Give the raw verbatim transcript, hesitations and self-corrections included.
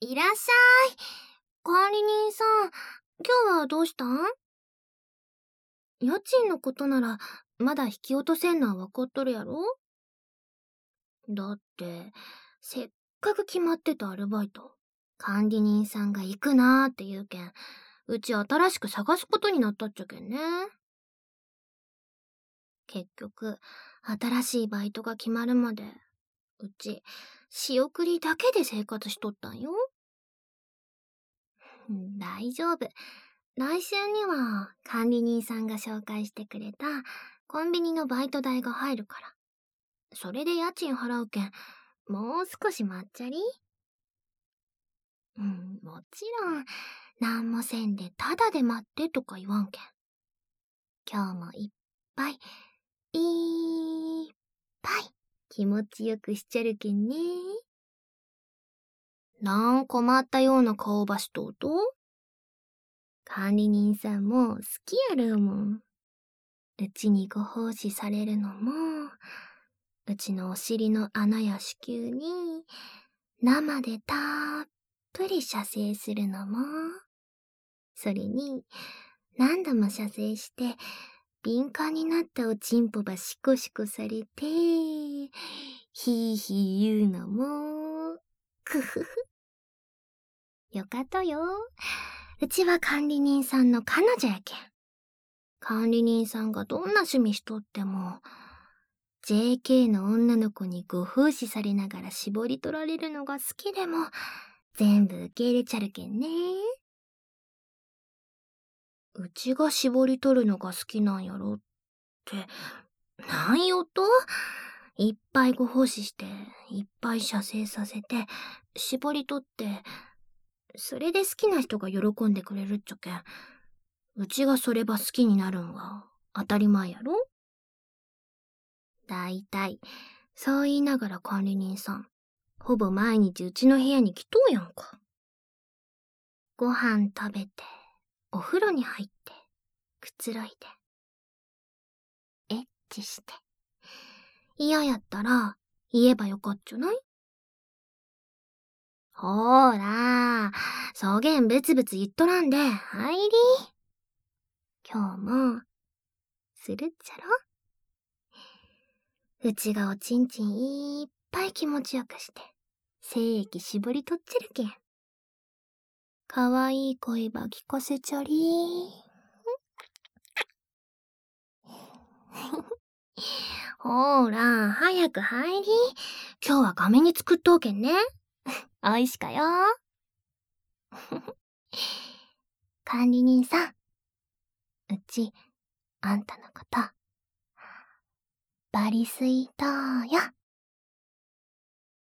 いらっしゃい。管理人さん、今日はどうしたん？家賃のことなら、まだ引き落とせんのはわかっとるやろ？だって、せっかく決まってたアルバイト、管理人さんが行くなーって言うけん、うち新しく探すことになったっちゃけんね。結局、新しいバイトが決まるまで、うち、仕送りだけで生活しとったんよ。うん、大丈夫。来週には管理人さんが紹介してくれたコンビニのバイト代が入るから。それで家賃払うけん、もう少し待っちゃり。うん、もちろん、なんもせんでタダで待ってとか言わんけん。今日もいっぱい、いっぱい気持ちよくしちゃるけんね。なん困ったような顔ばしとうと？管理人さんも好きやるもん。うちにご奉仕されるのも、うちのお尻の穴や子宮に生でたっぷり射精するのも、それに何度も射精して敏感になったおちんぽばシコシコされて、ひーひー言うのも、くふふ。よかとよ。うちは管理人さんの彼女やけん。管理人さんがどんな趣味しとっても、ジェーケー の女の子にご奉仕されながら絞り取られるのが好きでも、全部受け入れちゃるけんね。うちが絞り取るのが好きなんやろって、なんよと？いっぱいご奉仕して、いっぱい射精させて、絞り取って、それで好きな人が喜んでくれるっちゃけん。うちがそれば好きになるんは当たり前やろ？だいたい、そう言いながら管理人さん、ほぼ毎日うちの部屋に来とうやんか。ご飯食べて、お風呂に入って、くつろいで、エッチして。嫌やったら、言えばよかっちょない？ほーら、そげんブツブツ言っとらんで、入り。今日も、するっちゃろ？うちがおちんちんいっぱい気持ちよくして、精液絞り取っちゃるけん。かわいい声ば聞かせちゃりほーら、早く入り。今日は画面に作っとうけんね。おいしかよ。管理人さん、うち、あんたのこと、バリスイートーよ。